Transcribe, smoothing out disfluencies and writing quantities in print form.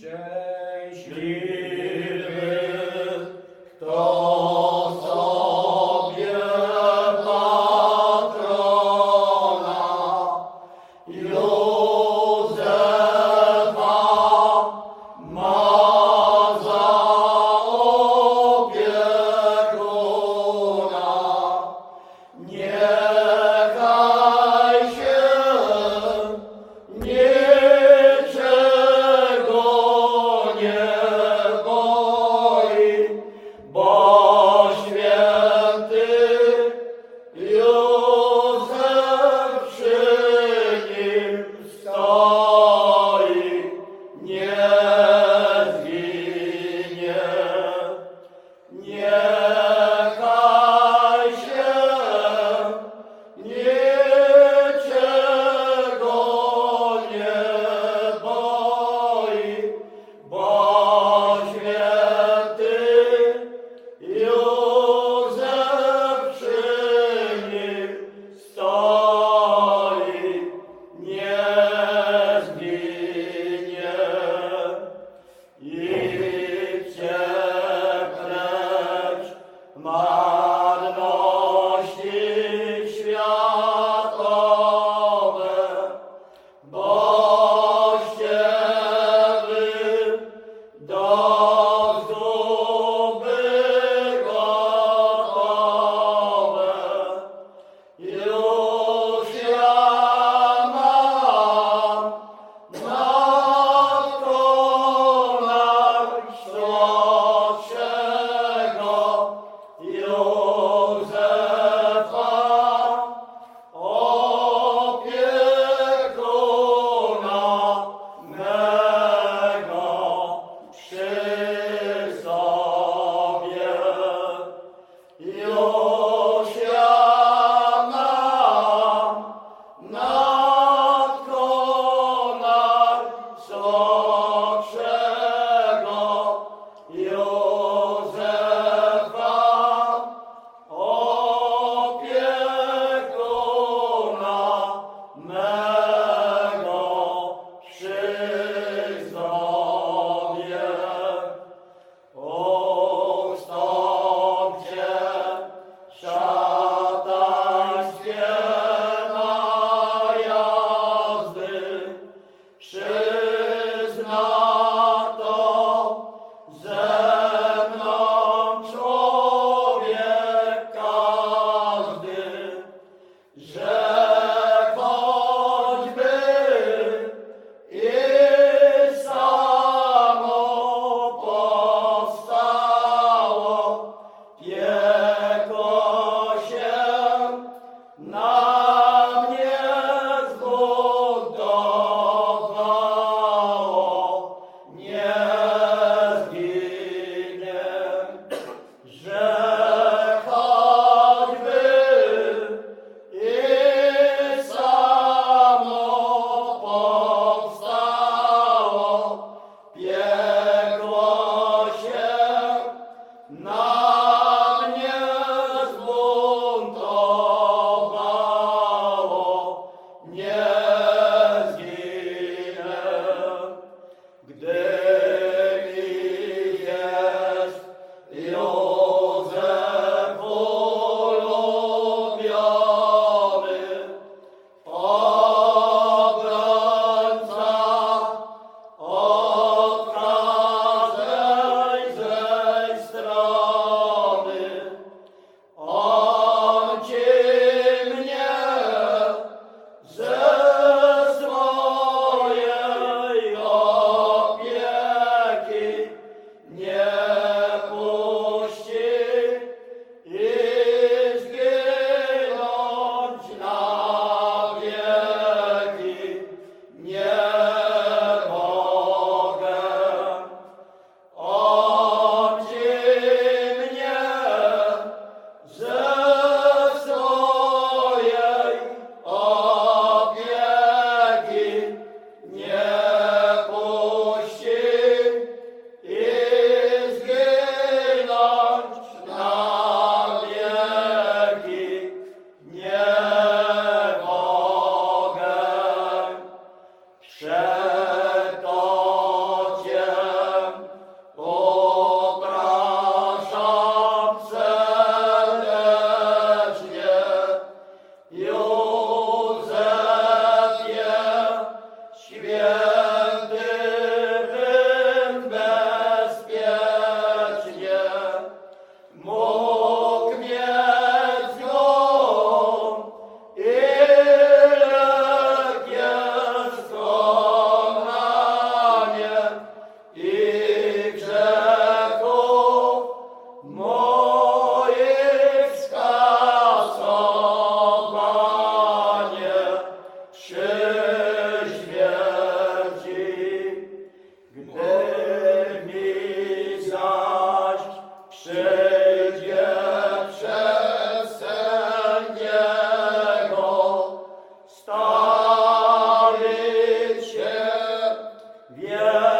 Szczęśliwy, kto sobie patrona Józefa ma za opiekuna. Niechaj się niczego nie boi, bo święty Józef przy nim stoi, nie zginie. Niechaj się niczego nie boi, bo święty Józef przy nim stoi, nie zginie. Idźcie precz, marności światowe, boście wy do zguby gotowe. Już ja mam nad konar starszego Józefa, opiekuna mego przy sobie. Już ja mam nad konar starszego Józefa, opiekuna mego przy sobie. Ustąpcie szatańskie najazdy, przyzna to ze mną człowiek każdy, że choćby i samo powstało, piekło się na mnie zbuntowało, nie zginie. Że choćby i samo powstało, piekło się na mnie zbuntowało, nie zginę. Gdy mi jest Józef ulubiony, obrońca od każdej złej strony, on ci mnie ze swojej opieki Nie